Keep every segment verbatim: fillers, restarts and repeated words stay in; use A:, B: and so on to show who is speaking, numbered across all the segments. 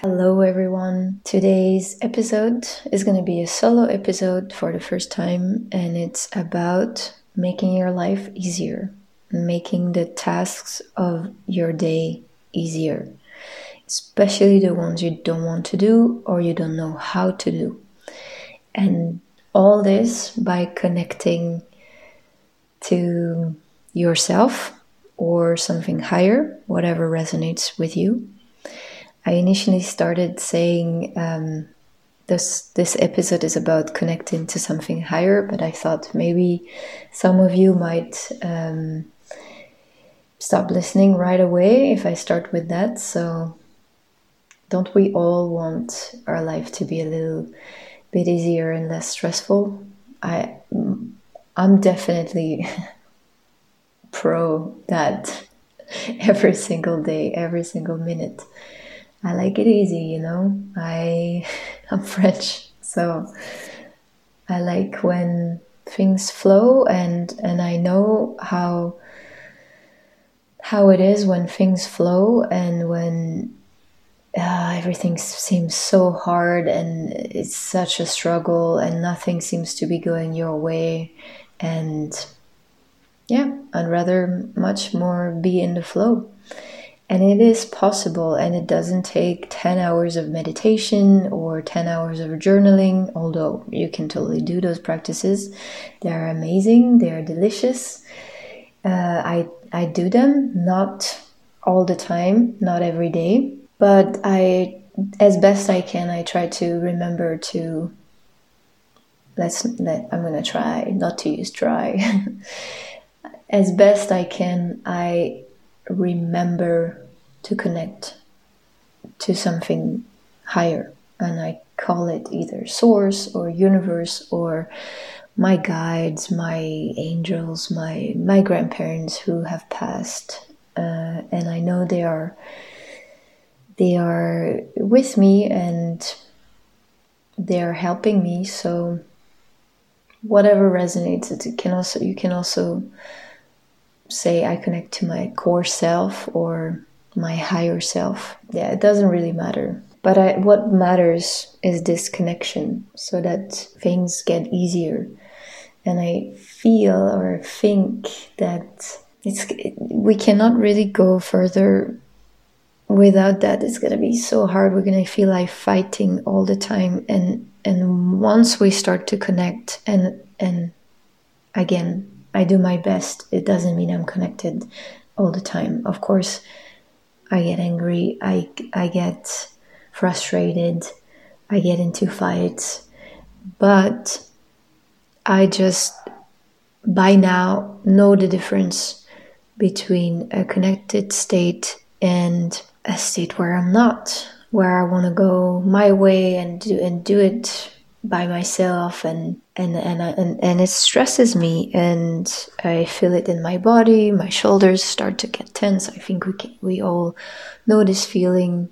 A: Hello everyone. Today's episode is going to be a solo episode for the first time, and it's about making your life easier, making the tasks of your day easier, especially the ones you don't want to do or you don't know how to do. And all this by connecting to yourself or something higher, whatever resonates with you. I initially started saying um, this this episode is about connecting to something higher, but I thought maybe some of you might um, stop listening right away if I start with that. So don't we all want our life to be a little bit easier and less stressful? I, I'm definitely pro that every single day, every single minute. I like it easy, you know. I I'm French, so I like when things flow, and and I know how how it is when things flow and when uh, everything seems so hard and it's such a struggle and nothing seems to be going your way. And yeah, I'd rather much more be in the flow. And it is possible, and it doesn't take ten hours of meditation or ten hours of journaling, although you can totally do those practices. They're amazing, they're delicious. Uh, I, I do them, not all the time, not every day, but I, as best I can, I try to remember to, let's, let, I'm gonna try not to use try. As best I can, I remember to connect to something higher, and I call it either source or universe or my guides, my angels, my my grandparents who have passed, uh, and I know they are they are with me and they are helping me. So whatever resonates, it can also you can also say I connect to my core self or my higher self. Yeah, it doesn't really matter. But I, what matters is this connection, so that things get easier. And I feel or think that it's we cannot really go further without that. It's gonna be so hard. We're gonna feel like fighting all the time. And and once we start to connect, and and again, I do my best. It doesn't mean I'm connected all the time. Of course, I get angry. I, I get frustrated. I get into fights. But I just, by now, know the difference between a connected state and a state where I'm not, where I want to go my way and do, and do it by myself, and and and and and it stresses me, and I feel it in my body. My shoulders start to get tense. I think we can, we all know this feeling.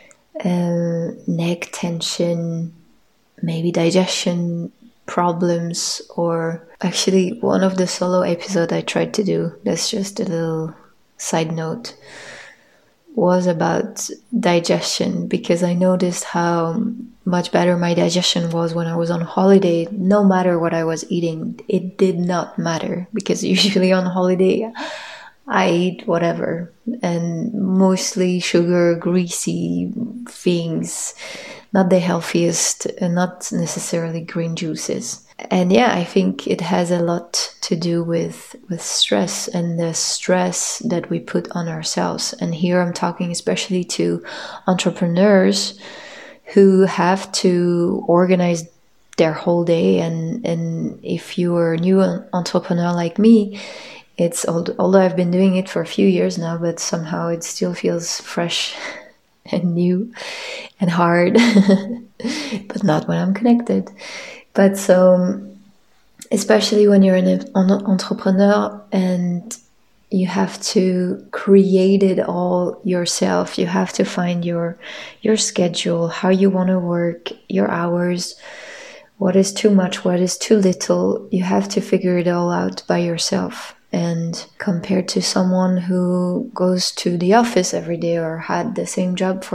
A: Uh, neck tension, maybe digestion problems, or actually one of the solo episodes I tried to do, that's just a little side note, was about digestion, because I noticed how much better my digestion was when I was on holiday. No matter what I was eating, it did not matter, because usually on holiday I eat whatever, and mostly sugar, greasy things, not the healthiest, and not necessarily green juices. And yeah, I think it has a lot to do with, with stress and the stress that we put on ourselves. And here I'm talking especially to entrepreneurs who have to organize their whole day. And, and if you are a new entrepreneur like me, it's although I've been doing it for a few years now, but somehow it still feels fresh and new and hard, but not when I'm connected. But so, especially when you're an entrepreneur and you have to create it all yourself, you have to find your your schedule, how you want to work, your hours, what is too much, what is too little. You have to figure it all out by yourself. And compared to someone who goes to the office every day or had the same job for the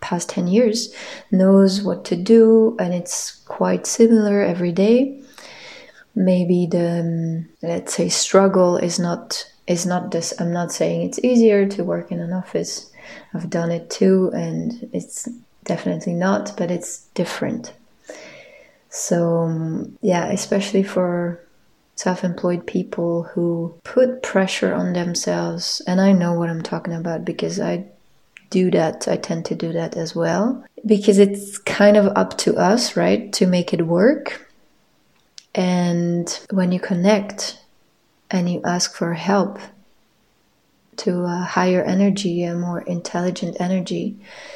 A: past ten years knows what to do, and it's quite similar every day. Maybe the um, let's say struggle is not is not this. I'm not saying it's easier to work in an office. I've done it too, and it's definitely not, but it's different. So um, yeah, especially for self-employed people who put pressure on themselves, and I know what I'm talking about because I do that. I tend to do that as well, because it's kind of up to us, right, to make it work. And when you connect and you ask for help to a higher energy, a more intelligent energy,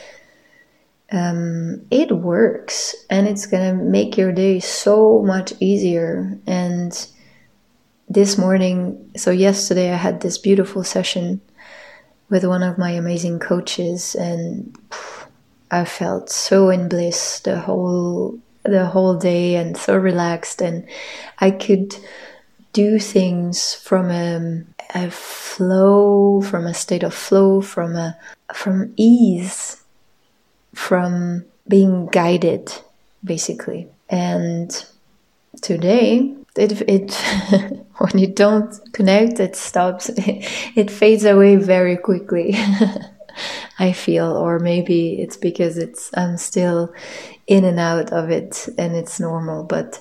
A: um, it works, and it's gonna make your day so much easier. And this morning, so yesterday I had this beautiful session with one of my amazing coaches, and I felt so in bliss the whole the whole day, and so relaxed, and I could do things from a, a flow, from a state of flow, from a from ease, from being guided, basically. And today, it it when you don't connect, it stops. It fades away very quickly. I feel, or maybe it's because it's I'm still in and out of it, and it's normal, but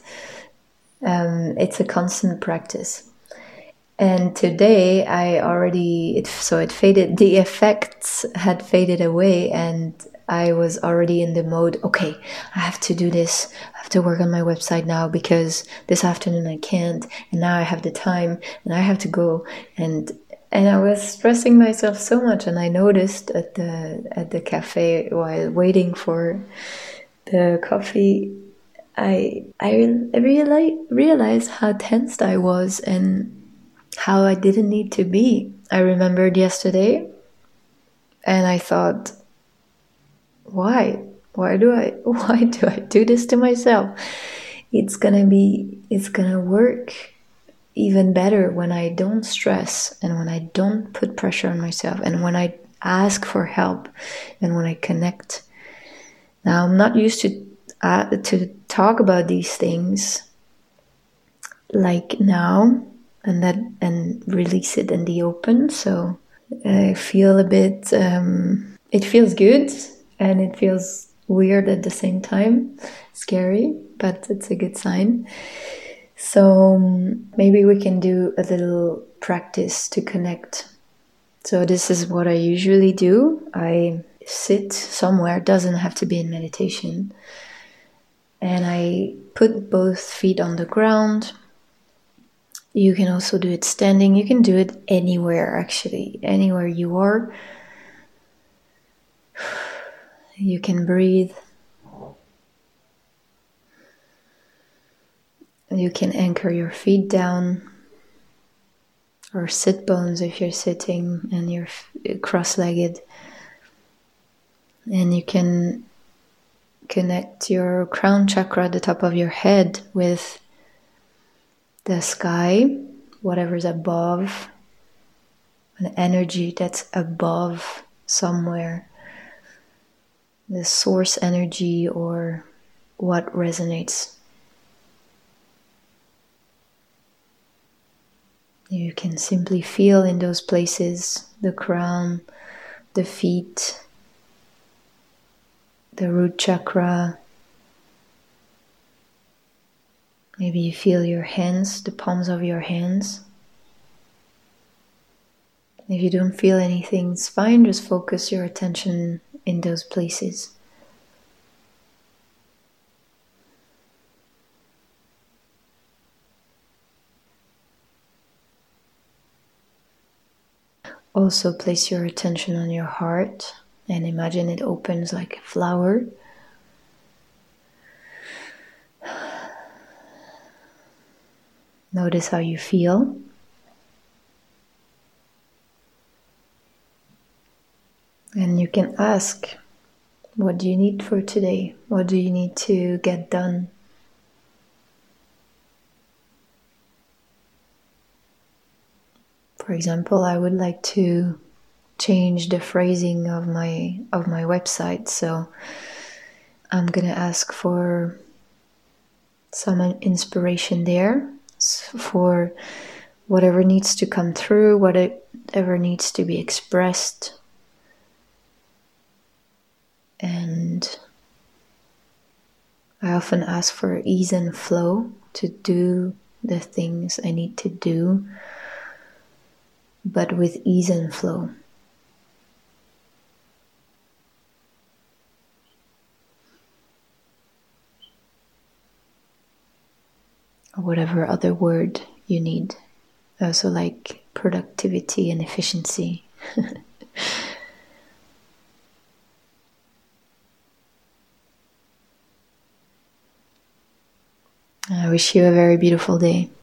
A: um, it's a constant practice. And today I already it, so it faded. The effects had faded away, and I was already in the mode. Okay, I have to do this. I have to work on my website now because this afternoon I can't, and now I have the time, and I have to go and. And I was stressing myself so much, and I noticed at the at the cafe while waiting for the coffee, I I realized realized how tensed I was and how I didn't need to be. I remembered yesterday, and I thought, why? Why do I why do I do this to myself? It's gonna be it's gonna work even better when I don't stress, and when I don't put pressure on myself, and when I ask for help, and when I connect. Now, I'm not used to uh, to talk about these things like now, and that and release it in the open. So I feel a bit. Um, it feels good, and it feels weird at the same time, scary, but it's a good sign. So um, maybe we can do a little practice to connect. So this is what I usually do. I sit somewhere, doesn't have to be in meditation, and I put both feet on the ground. You can also do it standing. You can do it anywhere, actually, anywhere you are. You can breathe. You can anchor your feet down, or sit bones if you're sitting and you're cross-legged. And you can connect your crown chakra, the top of your head, with the sky, whatever's above, an energy that's above somewhere, the source energy, or what resonates. You can simply feel in those places the crown, the feet, the root chakra. Maybe you feel your hands, the palms of your hands. If you don't feel anything, it's fine. Just focus your attention in those places. Also place your attention on your heart and imagine it opens like a flower. Notice how you feel. And you can ask, what do you need for today? What do you need to get done? For example, I would like to change the phrasing of my of my website, so I'm gonna ask for some inspiration there for whatever needs to come through, whatever needs to be expressed. And I often ask for ease and flow to do the things I need to do, but with ease and flow. Or whatever other word you need. I also like productivity and efficiency. I wish you a very beautiful day.